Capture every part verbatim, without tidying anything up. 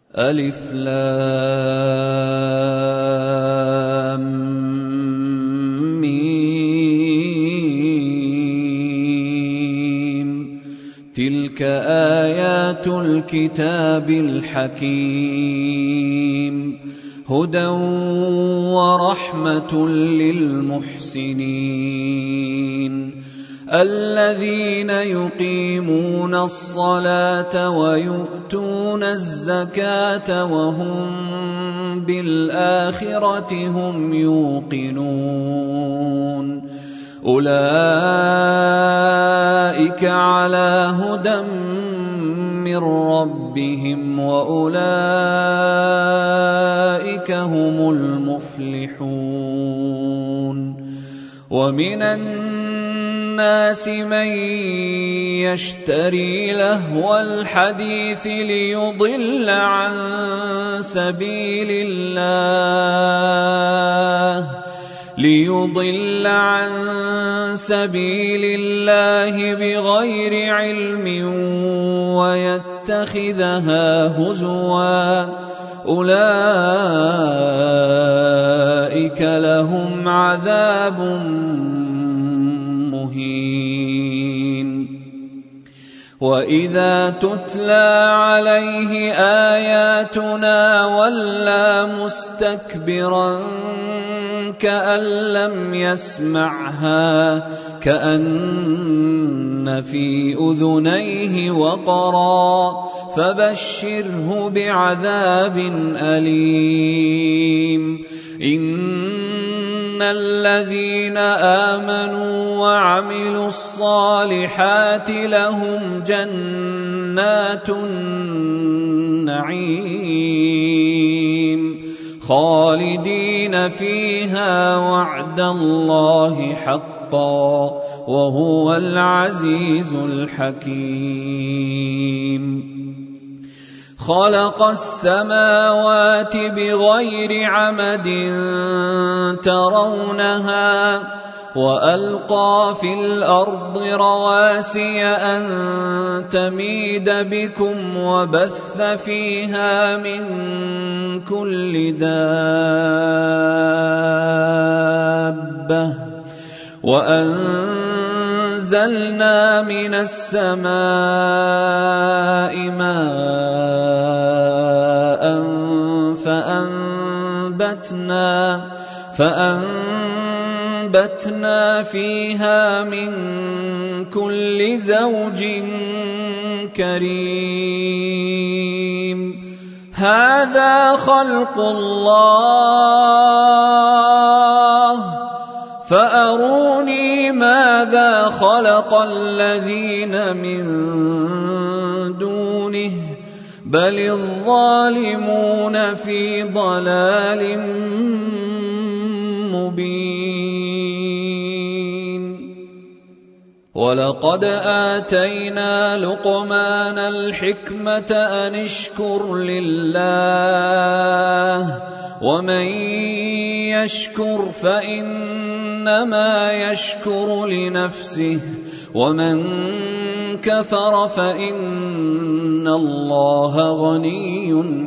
ألف لام ميم تلك آيات الكتاب الحكيم هدى ورحمة للمحسنين الذين يقيمون الصلاة ويؤتون الزكاة وهم بالآخرة هم يوقنون أولئك على هدى من ربهم وأولئك هم المفلحون ومن الناس من يشتري لهو الحديث ليضل عن سبيل الله ليضل عن سبيل الله بغير علم ويتخذها هزوا أولئك لهم عذاب مهين وإذا تتلى عليه آياتنا ولى مستكبرا كأن لم يسمعها كأن في أذنيه وقرا فبشره بعذاب أليم إن الذين آمنوا وعملوا الصالحات لهم جنات النعيم خالدين فيها وعد الله حقا وهو العزيز الحكيم خلق السماوات بغير عمد ترونها وألقى في الأرض رواسي أن تميد بكم وبث فيها من كل دابة وأنزلنا من السماء ماء فأنبتنا فأنبتنا فيها من كل زوج كريم هذا خلق الله فأروني ماذا خلق الذين من دونه بل الظالمون في ضلال مبين ولقد آتينا لقمان الحكمة أن اشكر لله ومن يشكر فإنما يشكر لنفسه ومن كفر فإن الله غني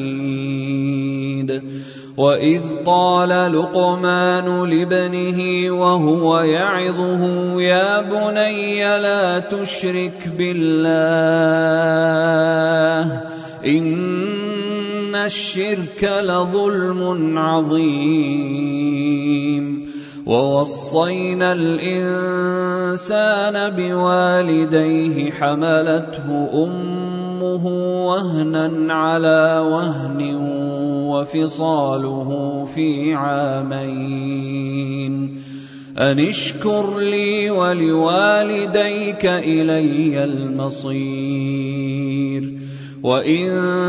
حميد وإذ قال لقمان لابنه وهو يعظه يا بني لا تشرك بالله إن الشرك لظلم عظيم ووصينا الإنسان بوالديه حملته أمه وهنا على وهن وفصاله في عامين أن اشكر لي ولوالديك إلي المصير وإن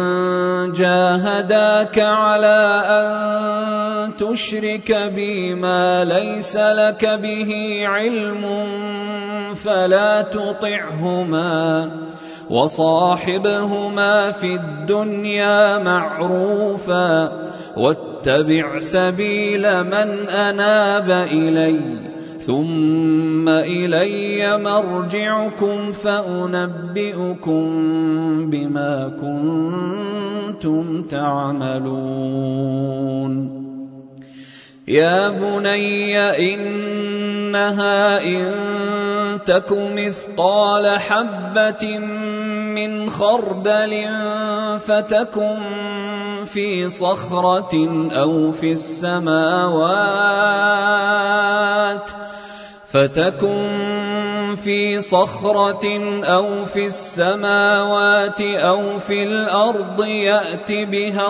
جاهداك على أن تشرك بي ما ليس لك به علم فلا تطعهما وصاحبهما في الدنيا معروفا واتبع سبيل من أناب إلي ثم إلي مرجعكم فأنبئكم بما كنتم كنتم تعملون يا بني إنها إن تك مثقال حبة من خردل فتكن في صخرة أو في السماوات فتكن في صخرة أو في السماوات أو في الأرض يأت بها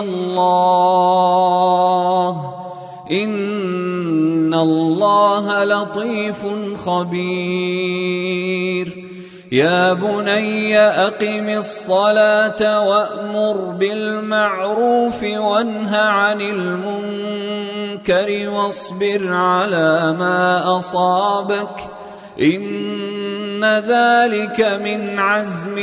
الله إن الله لطيف خبير يا بني أقم الصلاة وأمر بالمعروف وانه عن المنكر واصبر على ما أصابك إن ذلك من عزم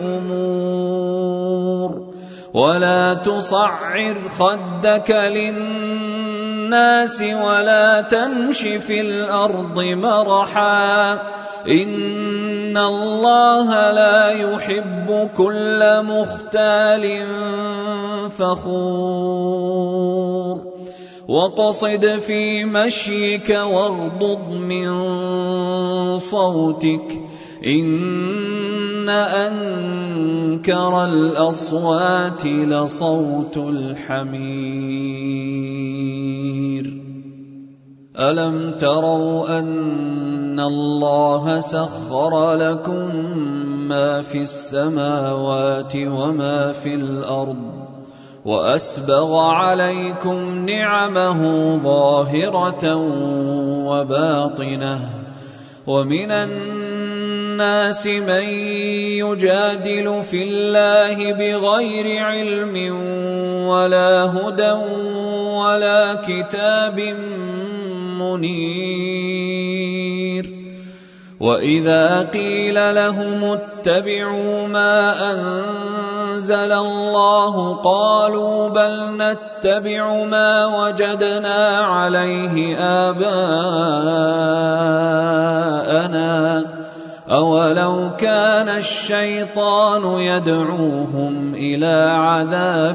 الأمور ولا تصعر خدك للناس ولا تمش في الأرض مرحا إن الله لا يحب كل مختال فخور واقصد في مشيك واغضض من صوتك إن أنكر الأصوات لصوت الحمير ألم تروا أن الله سخر لكم ما في السماوات وما في الأرض وأسبغ عليكم نعمه ظاهرة وباطنة ومن الناس من يجادل في الله بغير علم ولا هدى ولا كتاب منير وإذا قيل لهم اتبعوا ما أنزل الله قالوا بل نتبع ما وجدنا عليه آباءنا أولو كان الشيطان يدعوهم إلى عذاب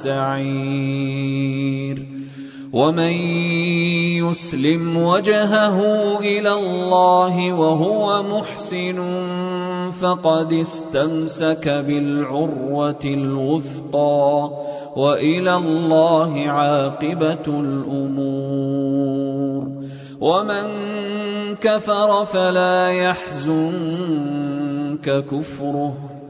السعير ومن يسلم وجهه إلى الله وهو محسن فقد استمسك بالعروة الوثقى وإلى الله عاقبة الأمور ومن كفر فلا يحزنك كفره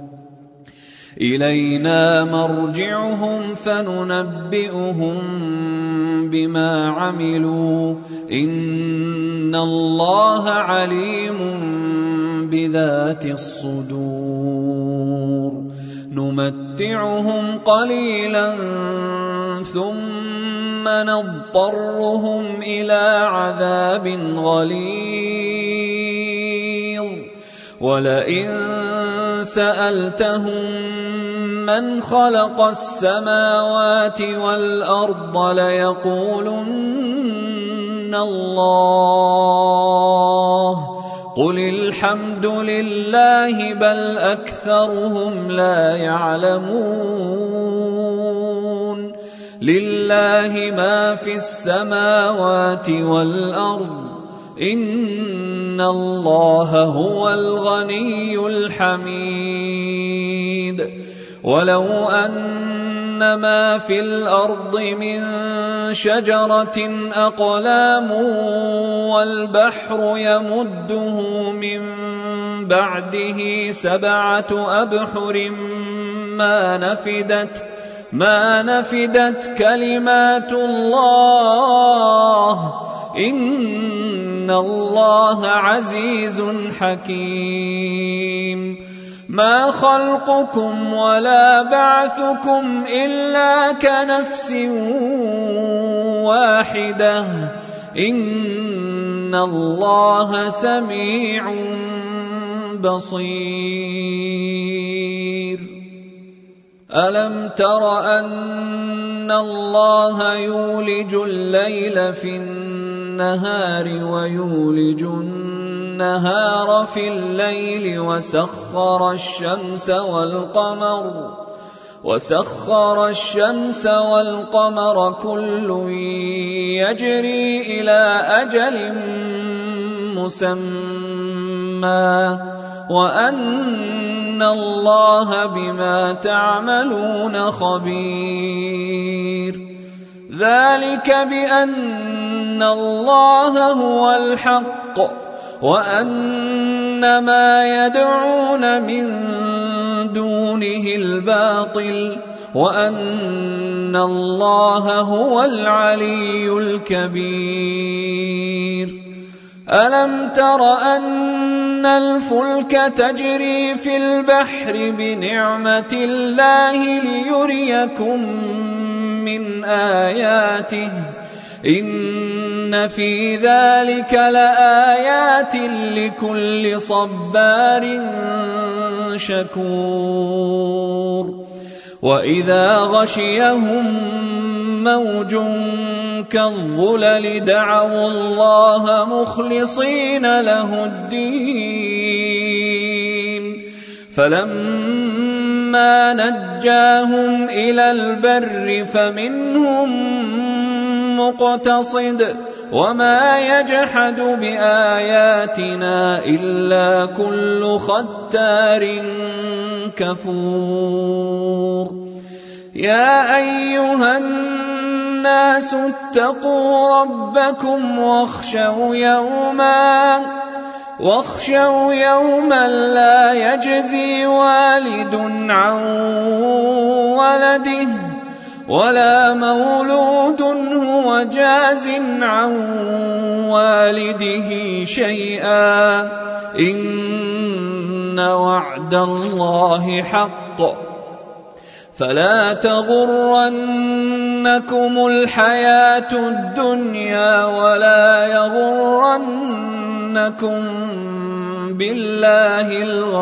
إلينا مرجعهم فننبئهم بما عملوا إن الله عليم بذات الصدور نمتعهم قليلا ثم نضطرهم إلى عذاب غليظ ولئن سألتهم من خلق السماوات والأرض ليقولن الله قل الحمد لله بل أكثرهم لا يعلمون لله ما في السماوات والأرض إن الله هو الغني الحميد ولو أن ما في الأرض من شجرة أقلام والبحر يمده من بعده سبعة أبحر ما نفدت ما نفدت كلمات الله إن الله عزيز حكيم ما خلقكم ولا بعثكم إلا كنفس واحدة إن الله سميع بصير ألم تر أن الله يولج الليل في النهار ويولج النهار في الليل وسخر الشمس والقمر وسخر الشمس والقمر كل يجري إلى أجل مسمى وأن الله بما تعملون خبير ذلك بأن الله هو الحق وأن ما يدعون من دونه الباطل وأن الله هو العلي الكبير ألم تر أن الفلك تجري في البحر بنعمة الله ليريكم من آياته إن في ذلك لآيات لكل صبار شكور وإذا غشيهم موج كالظلل دعوا الله مخلصين له الدين فلما نجاهم إلى البر فمنهم مقتصد وما يجحد بآياتنا إلا كل ختار كفور يا أيها الناس اتقوا ربكم واخشوا يوما واخشوا يوما لا يجزي والد عن ولده ولا مولود هو جاز عن والده شيئا إن وعد الله حق فلا تغرنكم الحياة الدنيا ولا يغرنكم بالله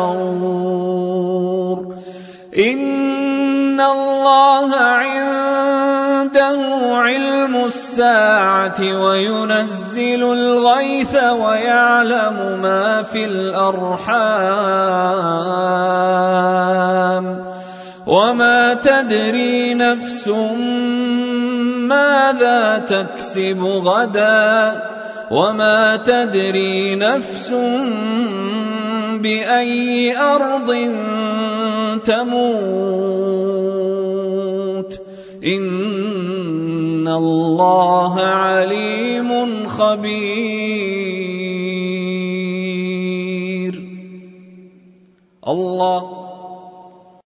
الغرور إن الله عنده علم الساعة وينزل الغيث ويعلم ما في الأرحام وما تدري نفس ماذا تكسب غدا وما تدري نفس بأي أرض تموت إن الله عليم خبير. الله